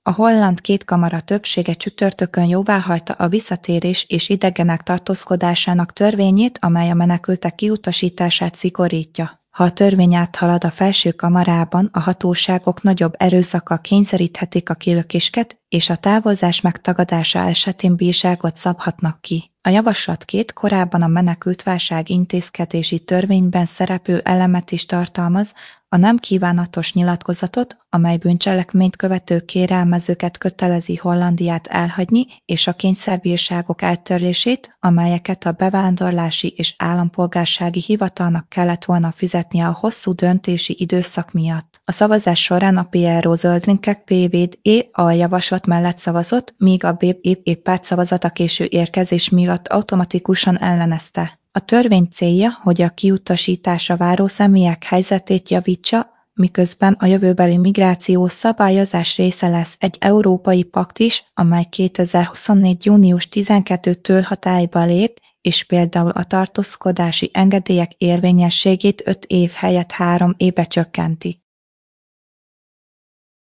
A holland kétkamara többsége csütörtökön jóváhagyta a visszatérés és idegenek tartózkodásának törvényét, amely a menekültek kiutasítását szigorítja. Ha a törvény áthalad a felső kamarában, a hatóságok nagyobb erőszakkal kényszeríthetik a kilökésket, és a távozás megtagadása esetén bírságot szabhatnak ki. A javaslat korábban a menekültválság intézkedési törvényben szereplő elemet is tartalmaz, a nem kívánatos nyilatkozatot, amely bűncselekményt követő kérelmezőket kötelezi Hollandiát elhagyni, és a kényszerbírságok eltörlését, amelyeket a bevándorlási és állampolgársági hivatalnak kellett volna fizetnie a hosszú döntési időszak miatt. A szavazás során a PRO zöldlinkek PVD a javaslat mellett szavazott, míg a BPP párt szavazata késő érkezés miatt automatikusan ellenezte. A törvény célja, hogy a kiutasításra váró személyek helyzetét javítsa, miközben a jövőbeli migrációs szabályozás része lesz egy európai pakt is, amely 2024. június 12-től hatályba lép, és például a tartózkodási engedélyek érvényességét 5 év helyett 3 évre csökkenti.